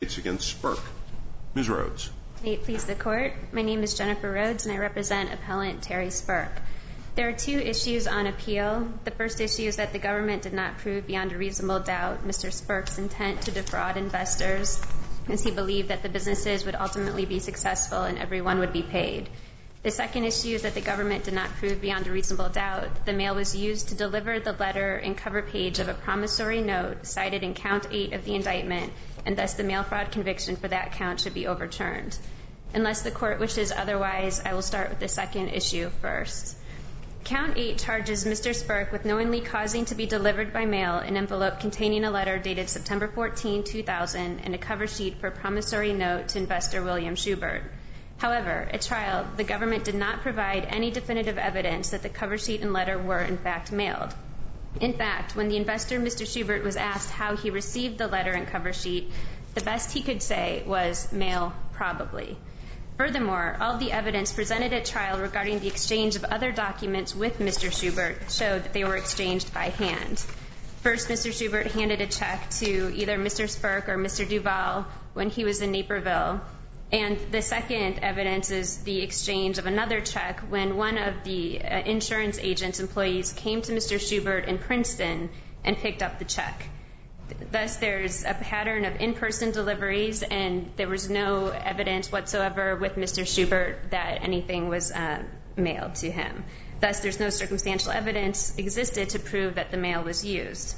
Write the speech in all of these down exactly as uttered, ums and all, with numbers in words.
It's against Spirk. Miz Rhodes. May it please the Court. My name is Jennifer Rhodes, and I represent Appellant Terry Spirk. There are two issues on appeal. The first issue is that the government did not prove beyond a reasonable doubt Mister Spirk's intent to defraud investors, as he believed that the businesses would ultimately be successful and everyone would be paid. The second issue is that the government did not prove beyond a reasonable doubt the mail was used to deliver the letter and cover page of a promissory note cited in count eight of the indictment, and thus the mail fraud conviction for that count should be overturned. Unless the Court wishes otherwise, I will start with the second issue first. Count eight charges Mister Spirk with knowingly causing to be delivered by mail an envelope containing a letter dated September fourteenth, two thousand, and a cover sheet for a promissory note to investor William Schubert. However, at trial, the government did not provide any definitive evidence that the cover sheet and letter were in fact mailed. In fact, when the investor, Mister Schubert, was asked how he received the letter and cover sheet, the best he could say was mail, probably. Furthermore, all the evidence presented at trial regarding the exchange of other documents with Mister Schubert showed that they were exchanged by hand. First, Mister Schubert handed a check to either Mister Spirk or Mister Duval when he was in Naperville. And the second evidence is the exchange of another check when one of the uh, insurance agent's employees came to Mister Schubert in Princeton and picked up the check. Thus, there's a pattern of in-person deliveries, and there was no evidence whatsoever with Mister Schubert that anything was uh, mailed to him. Thus, there's no circumstantial evidence existed to prove that the mail was used.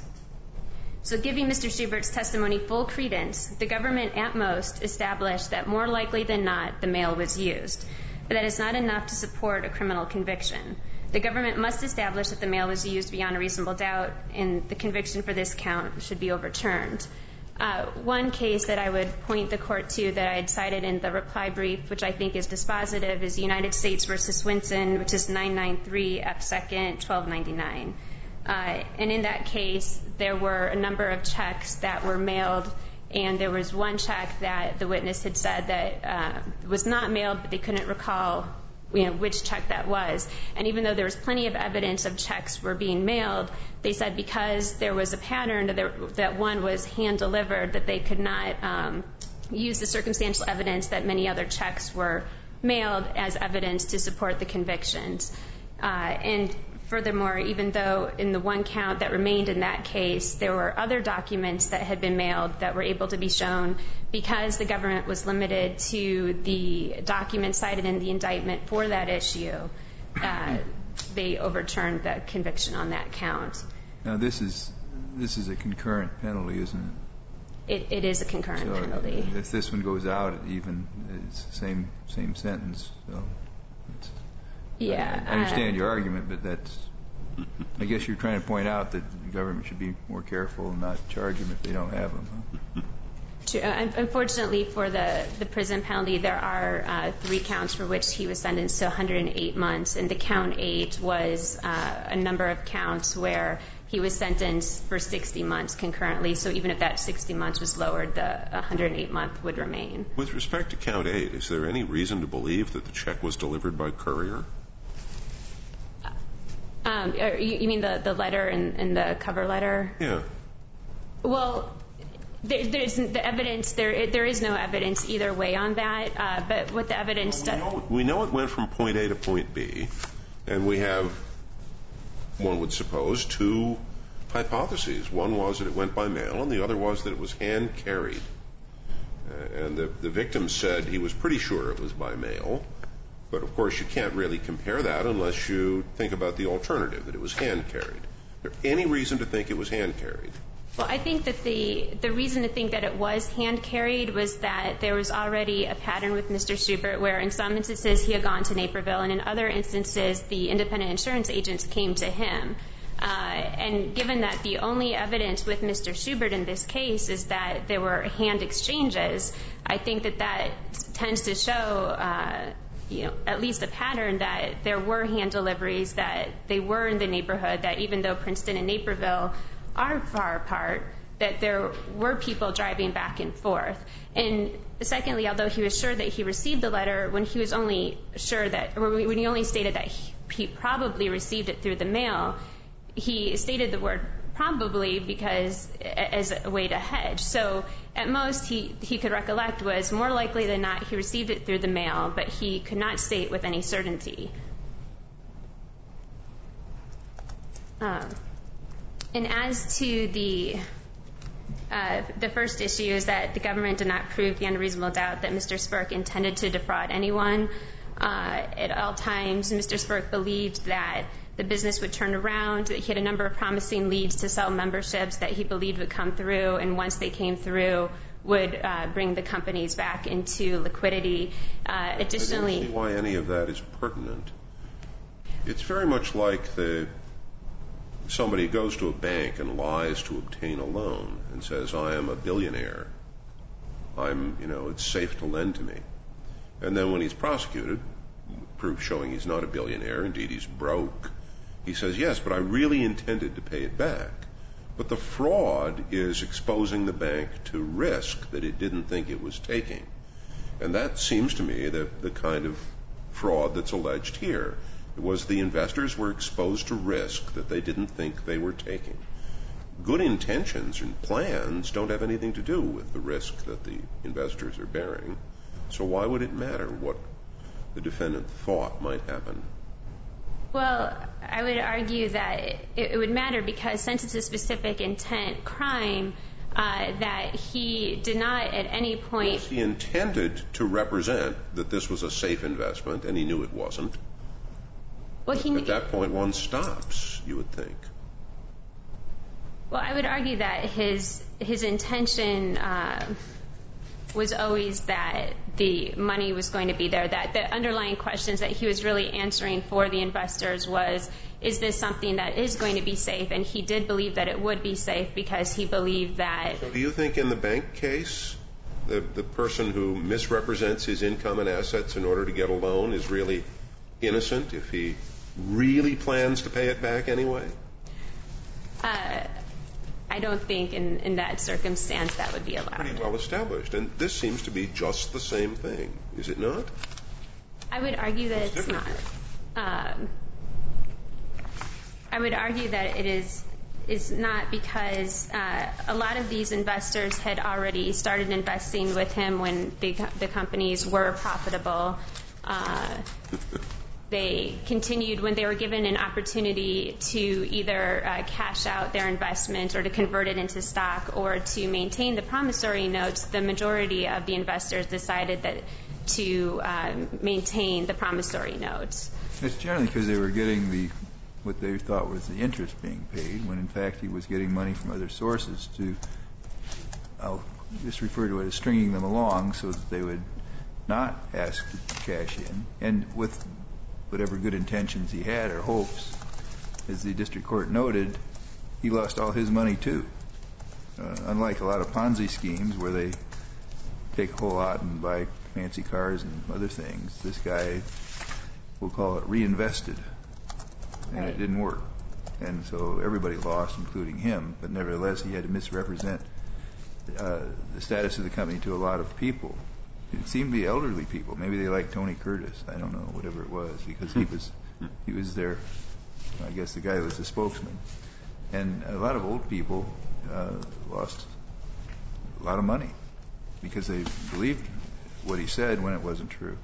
So giving Mister Schubert's testimony full credence, the government at most established that more likely than not the mail was used. But that is not enough to support a criminal conviction. The government must establish that the mail was used beyond a reasonable doubt, and the conviction for this count should be overturned. Uh, one case that I would point the Court to that I had cited in the reply brief, which I think is dispositive, is United States versus Swinson, which is nine ninety-three F second twelve ninety-nine. Uh, and in that case, there were a number of checks that were mailed, and there was one check that the witness had said that uh, was not mailed, but they couldn't recall, you know, which check that was. And even though there was plenty of evidence of checks were being mailed, they said because there was a pattern that, that one was hand-delivered, that they could not um, use the circumstantial evidence that many other checks were mailed as evidence to support the convictions. Uh, and furthermore, even though in the one count that remained in that case, there were other documents that had been mailed that were able to be shown, because the government was limited to the documents cited in the indictment for that issue, uh, they overturned the conviction on that count. Now, this is this is a concurrent penalty, isn't it? It, it is a concurrent so penalty. If this one goes out, it even it's the same same sentence. So it's, yeah, I, I understand uh, your argument, but that's. I guess you're trying to point out that the government should be more careful and not charge them if they don't have them. Huh? True. Unfortunately, for the, the prison penalty, there are uh, three counts for which he was sentenced to one hundred eight months, and the count eight was uh, a number of counts where he was sentenced for sixty months concurrently. So even if that sixty months was lowered, the one hundred eight month would remain. With respect to count eight, is there any reason to believe that the check was delivered by courier? Um, you, you mean the, the letter and, and the cover letter? Yeah. Well, there, there's the evidence. There, there is no evidence either way on that. Uh, but what the evidence well, we, does, know, we know it went from point A to point B, and we have, one would suppose, two hypotheses. One was that it went by mail, and the other was that it was hand carried. Uh, and the, the victim said he was pretty sure it was by mail. But, of course, you can't really compare that unless you think about the alternative, that it was hand-carried. Is there any reason to think it was hand-carried? Well, I think that the, the reason to think that it was hand-carried was that there was already a pattern with Mister Schubert where in some instances he had gone to Naperville, and in other instances the independent insurance agents came to him. Uh, and given that the only evidence with Mister Schubert in this case is that there were hand exchanges, I think that that tends to show uh, you know, at least a pattern that there were hand deliveries, that they were in the neighborhood, that even though Princeton and Naperville are far apart, that there were people driving back and forth. And secondly, although he was sure that he received the letter, when he was only sure that, or when he only stated that he, he probably received it through the mail, he stated the word probably because as a way to hedge. So at most he, he could recollect was more likely than not he received it through the mail, but he could not state with any certainty. Um, and as to the uh, the first issue is that the government did not prove beyond a reasonable doubt that Mister Spurk intended to defraud anyone. Uh, at all times, Mister Spurk believed that the business would turn around, that he had a number of promising leads to sell memberships that he believed would come through, and once they came through, would uh, bring the companies back into liquidity. Uh, additionally, I don't see why any of that is pertinent. It's very much like the somebody goes to a bank and lies to obtain a loan and says, I am a billionaire. I'm, you know, it's safe to lend to me. And then when he's prosecuted, proof showing he's not a billionaire, indeed he's broke, he says, yes, but I really intended to pay it back. But the fraud is exposing the bank to risk that it didn't think it was taking. And that seems to me the, the kind of fraud that's alleged here. It was the investors were exposed to risk that they didn't think they were taking. Good intentions and plans don't have anything to do with the risk that the investors are bearing. So why would it matter what the defendant thought might happen? Well, I would argue that it, it would matter because since it's a specific intent crime, uh, that he did not at any point... Well, he intended to represent that this was a safe investment, and he knew it wasn't. Well, he, At that point, one stops, you would think. Well, I would argue that his his intention uh, was always that the money was going to be there, that the underlying questions that he was really answering for the investors was, is this something that is going to be safe? And he did believe that it would be safe because he believed that... So do you think in the bank case, the, the person who misrepresents his income and assets in order to get a loan is really innocent if he really plans to pay it back anyway? Uh, I don't think in, in that circumstance that would be allowed. Pretty well established. And this seems to be just the same thing, is it not? I would argue that What's it's not. Um, I would argue that it is is not because uh, a lot of these investors had already started investing with him when the, the companies were profitable. Uh, They continued when they were given an opportunity to either uh, cash out their investment or to convert it into stock or to maintain the promissory notes. The majority of the investors decided that to um, maintain the promissory notes. It's generally because they were getting the what they thought was the interest being paid, when in fact he was getting money from other sources to, I'll just refer to it as stringing them along so that they would not ask to cash in. And with whatever good intentions he had or hopes, as the district court noted, he lost all his money too. Uh, unlike a lot of Ponzi schemes where they take a whole lot and buy fancy cars and other things, this guy, we'll call it reinvested, and Right. it didn't work. And so everybody lost, including him, but nevertheless he had to misrepresent uh, the status of the company to a lot of people. It seemed to be elderly people. Maybe they liked Tony Curtis. I don't know, whatever it was, because he was he was their, I guess the guy was the spokesman. And a lot of old people uh, lost a lot of money because they believed what he said when it wasn't true.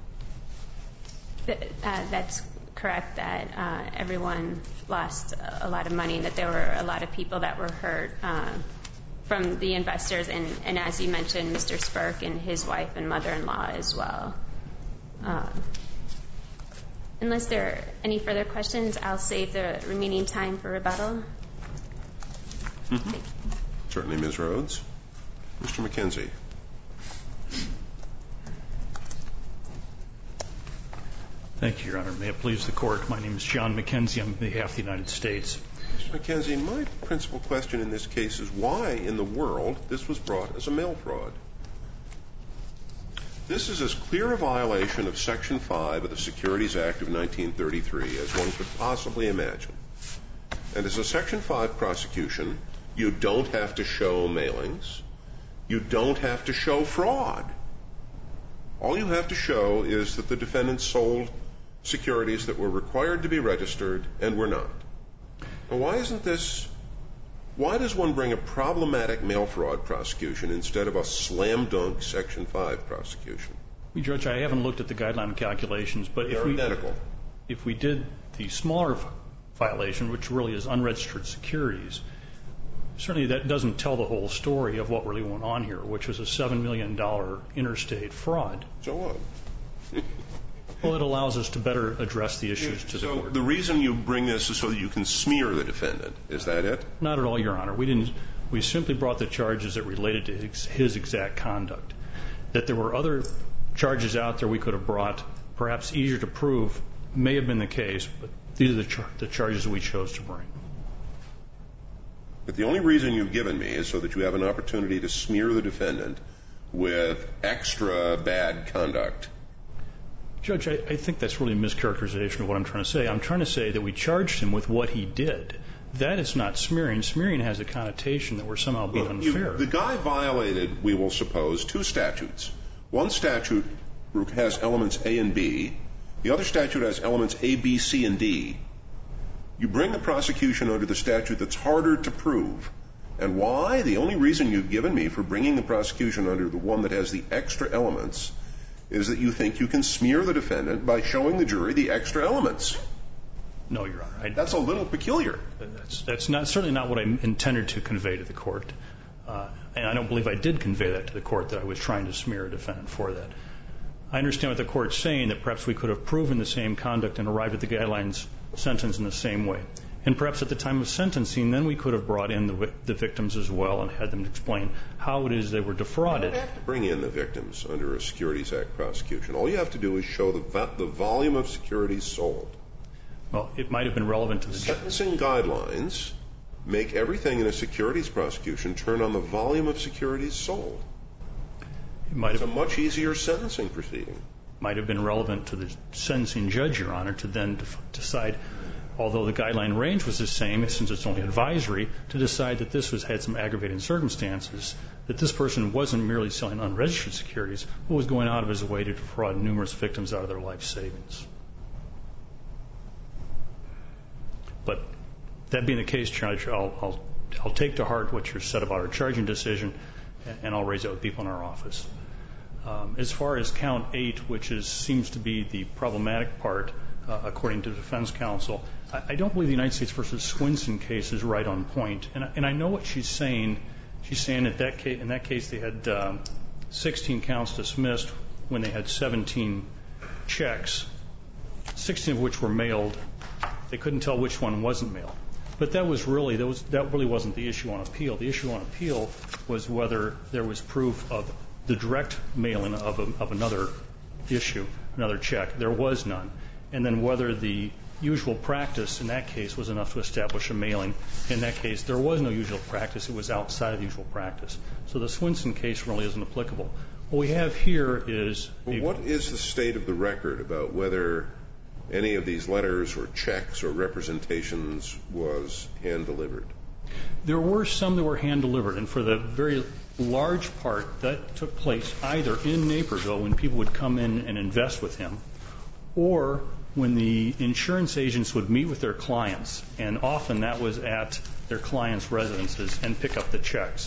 Uh, that's correct, that uh, everyone lost a lot of money and that there were a lot of people that were hurt uh, from the investors, and, and as you mentioned, Mister Spurk and his wife and mother-in-law as well. Uh, unless there are any further questions, I'll save the remaining time for rebuttal. Mm-hmm. Certainly, Miz Rhodes. Mister McKenzie. Thank you, Your Honor. May it please the Court, my name is John McKenzie on behalf of the United States. Mister McKenzie, my principal question in this case is why in the world this was brought as a mail fraud? This is as clear a violation of Section five of the Securities Act of nineteen thirty-three as one could possibly imagine. And as a Section five prosecution, you don't have to show mailings. You don't have to show fraud. All you have to show is that the defendant sold securities that were required to be registered and were not. Now, why isn't this Why does one bring a problematic mail fraud prosecution instead of a slam-dunk Section five prosecution? Judge, I haven't looked at the guideline calculations, but if They're we, identical. if we did the smaller violation, which really is unregistered securities, certainly that doesn't tell the whole story of what really went on here, which was a seven million dollars interstate fraud. So what? Well, it allows us to better address the issues to the So court. the reason you bring this is so that you can smear the defendant. Is that it? Not at all, Your Honor. We didn't. We simply brought the charges that related to his, his exact conduct. That there were other charges out there we could have brought, perhaps easier to prove, may have been the case, but these are the, char- the charges that we chose to bring. But the only reason you've given me is so that you have an opportunity to smear the defendant with extra bad conduct. Judge, I, I think that's really a mischaracterization of what I'm trying to say. I'm trying to say that we charged him with what he did. That is not smearing. Smearing has a connotation that we're somehow being Well, you- unfair. the guy violated, we will suppose, two statutes. One statute has elements A and B. The other statute has elements A, B, C, and D. You bring the prosecution under the statute that's harder to prove. And why? The only reason you've given me for bringing the prosecution under the one that has the extra elements is that you think you can smear the defendant by showing the jury the extra elements. No, Your Honor. I, That's a little peculiar. That's, that's not certainly not what I intended to convey to the court. Uh, and I don't believe I did convey that to the court, that I was trying to smear a defendant for that. I understand what the court's saying, that perhaps we could have proven the same conduct and arrived at the guidelines sentence in the same way. And perhaps at the time of sentencing, then we could have brought in the, the victims as well and had them explain how it is they were defrauded. You don't have to bring in the victims under a Securities Act prosecution. All you have to do is show the, vo- the volume of securities sold. Well, it might have been relevant to the Sentencing guidelines make everything in a securities prosecution turn on the volume of securities sold. It might It's a have, much easier sentencing proceeding. might have been relevant to the sentencing judge, Your Honor, to then def- decide, although the guideline range was the same, since it's only advisory, to decide that this was had some aggravating circumstances, that this person wasn't merely selling unregistered securities, but was going out of his way to defraud numerous victims out of their life savings. But that being the case, Judge, I'll, I'll, I'll take to heart what you said about our charging decision, and I'll raise it with people in our office. Um, as far as count eight, which is, seems to be the problematic part, uh, according to the defense counsel, I, I don't believe the United States versus Swinson case is right on point. And, and I know what she's saying. She's saying that, that case, in that case they had um, sixteen counts dismissed when they had seventeen checks, sixteen of which were mailed. They couldn't tell which one wasn't mailed. But that was really that was that really wasn't the issue on appeal. The issue on appeal was whether there was proof of the direct mailing of a, of another issue, another check. There was none. And then whether the usual practice in that case was enough to establish a mailing. In that case, there was no usual practice. It was outside of the usual practice. So the Swinson case really isn't applicable. What we have here is Well, a, what is the state of the record about whether any of these letters or checks or representations was hand-delivered? there were some that were hand-delivered, and for the very large part, that took place either in Naperville when people would come in and invest with him, or when the insurance agents would meet with their clients, and often that was at their clients' residences, and pick up the checks.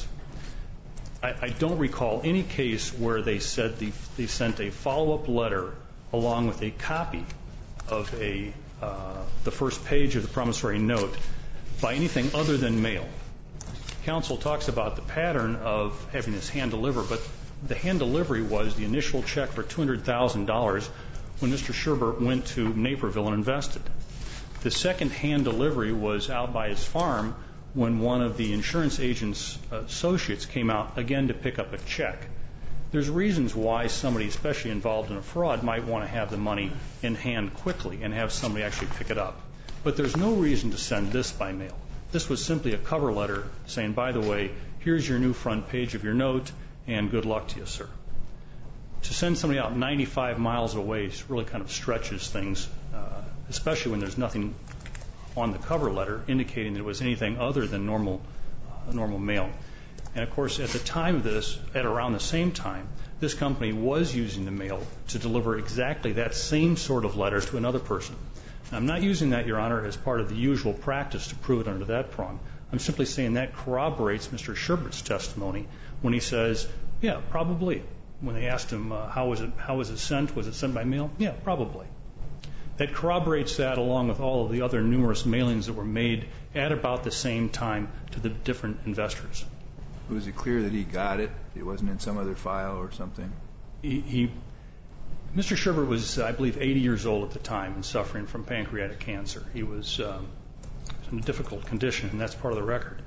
I, I don't recall any case where they said the, they sent a follow-up letter along with a copy of a uh, the first page of the promissory note by anything other than mail. Counsel talks about the pattern of having this hand delivered, but the hand delivery was the initial check for two hundred thousand dollars when Mister Sherbert went to Naperville and invested. The second hand delivery was out by his farm when one of the insurance agent's associates came out again to pick up a check. There's reasons why somebody, especially involved in a fraud, might want to have the money in hand quickly and have somebody actually pick it up. But there's no reason to send this by mail. This was simply a cover letter saying, by the way, here's your new front page of your note, and good luck to you, sir. To send somebody out ninety-five miles away really kind of stretches things, uh, especially when there's nothing on the cover letter indicating that it was anything other than normal, uh, normal mail. And, of course, at the time of this, at around the same time, this company was using the mail to deliver exactly that same sort of letters to another person. Now, I'm not using that, Your Honor, as part of the usual practice to prove it under that prong. I'm simply saying that corroborates Mister Sherbert's testimony when he says, yeah, probably. When they asked him, uh, how was it, how was it sent? Was it sent by mail? Yeah, probably. That corroborates that along with all of the other numerous mailings that were made at about the same time to the different investors. Was it clear that he got it? It wasn't in some other file or something? He, he Mister Sherbert was, I believe, eighty years old at the time and suffering from pancreatic cancer. He was um, in a difficult condition, and that's part of the record.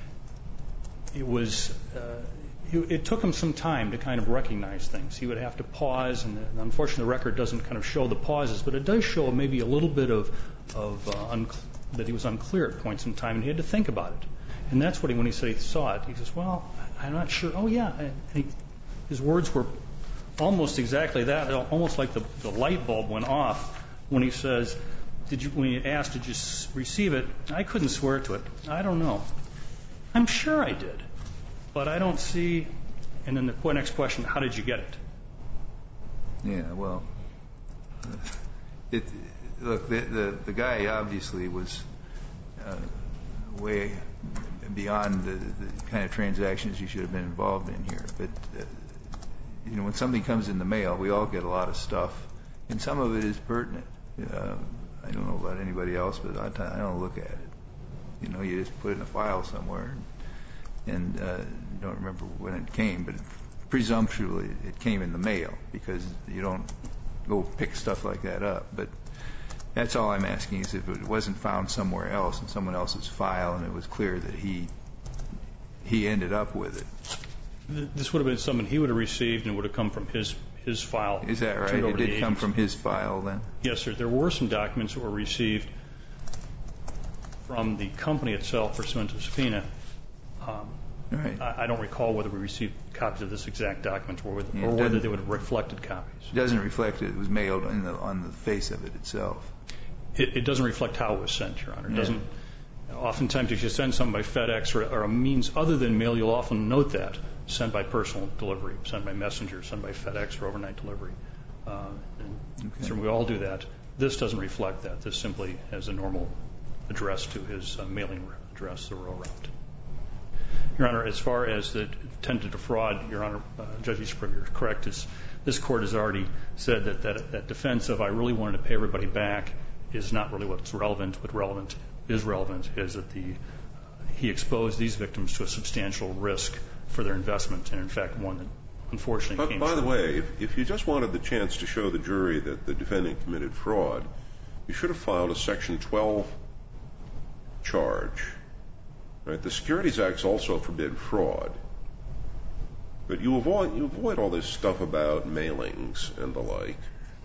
It was, uh, it, it took him some time to kind of recognize things. He would have to pause, and, and unfortunately the record doesn't kind of show the pauses, but it does show maybe a little bit of, of uh, unc- that he was unclear at points in time, and he had to think about it. And that's what he, when he said he saw it, he says, well, I'm not sure. Oh, yeah. And he, his words were almost exactly that, almost like the, the light bulb went off when he says, did you, when he asked, did you receive it? I couldn't swear to it. I don't know. I'm sure I did, but I don't see. And then the next question, how did you get it? Yeah, well, it, look, the, the, the guy obviously was uh, way beyond the, the kind of transactions you should have been involved in here. But, uh, you know, when something comes in the mail, we all get a lot of stuff, and some of it is pertinent. Uh, I don't know about anybody else, but I, I don't look at it. You know, you just put it in a file somewhere, and uh, don't remember when it came, but presumptually it came in the mail because you don't go pick stuff like that up. But that's all I'm asking is if it wasn't found somewhere else in someone else's file and it was clear that he he ended up with it. This would have been something he would have received and would have come from his his file. Is that right? It did come from his file then? Yes, sir. There were some documents that were received from the company itself pursuant to subpoena. Um, right. I, I don't recall whether we received copies of this exact document or whether, yeah, or whether they would have reflected copies. It doesn't reflect it. It was mailed in the, on the face of it itself. It, it doesn't reflect how it was sent, Your Honor. It yeah. doesn't. Oftentimes, if you send something by FedEx or, or a means other than mail, you'll often note that sent by personal delivery, sent by messenger, sent by FedEx or overnight delivery. Uh, and okay. So we all do that. This doesn't reflect that. This simply has a normal address to his uh, mailing address, the rural route. Your Honor, as far as the intent to defraud, Your Honor, uh, Judge Easterbrook, you're correct. Is, this Court has already said that, that that defense of I really wanted to pay everybody back is not really what's relevant. What relevant is relevant is that the uh, he exposed these victims to a substantial risk for their investment, and in fact one that unfortunately but came. By through. the way, if, if you just wanted the chance to show the jury that the defendant committed fraud, you should have filed a Section twelve charge. Right? The Securities Acts also forbid fraud, but you avoid you avoid all this stuff about mailings and the like.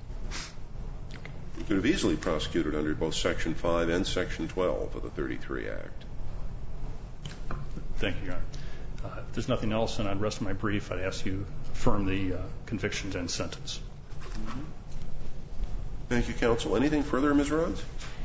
You could have easily prosecuted under both Section five and Section twelve of the thirty-three Act. Thank you, Your Honor. Uh, if there's nothing else, and I'd rest my brief, I'd ask you to affirm the uh, convictions and sentence. Mm-hmm. Thank you, counsel. Anything further, Miz Rhodes?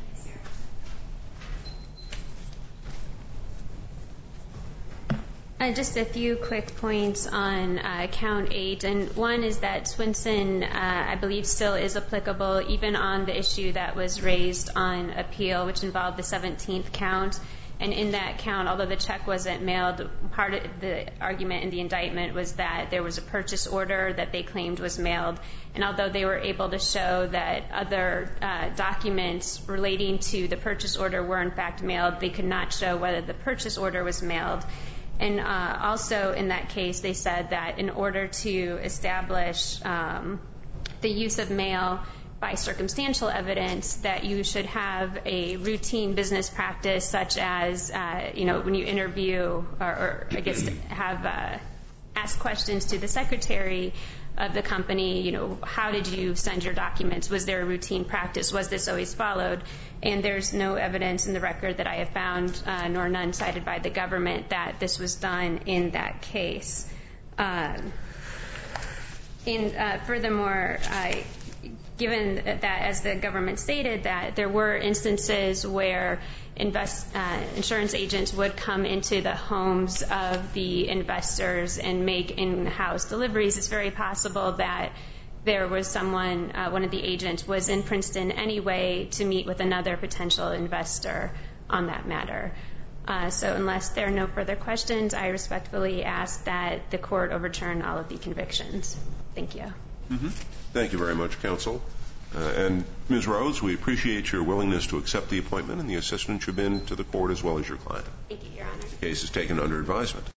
Uh, just a few quick points on uh, count eight. And one is that Swinson, uh, I believe, still is applicable even on the issue that was raised on appeal, which involved the seventeenth count. And in that count, although the check wasn't mailed, part of the argument in the indictment was that there was a purchase order that they claimed was mailed. And although they were able to show that other uh, documents relating to the purchase order were in fact mailed, they could not show whether the purchase order was mailed. And uh, also in that case, they said that in order to establish um, the use of mail by circumstantial evidence, that you should have a routine business practice such as, uh, you know, when you interview or, or I guess have uh, ask questions to the secretary of the company, you know, how did you send your documents? Was there a routine practice? Was this always followed? And there's no evidence in the record that I have found, uh, nor none cited by the government, that this was done in that case. Um, and uh, furthermore, I, given that, as the government stated, that there were instances where invest, uh, insurance agents would come into the homes of the investors and make in-house deliveries, it's very possible that there was someone, uh, one of the agents was in Princeton anyway to meet with another potential investor on that matter. Uh, so unless there are no further questions, I respectfully ask that the court overturn all of the convictions. Thank you. Mm-hmm. Thank you very much, counsel. Uh, and Miz Rhodes, we appreciate your willingness to accept the appointment and the assistance you've been to the court as well as your client. Thank you, Your Honor. The case is taken under advisement.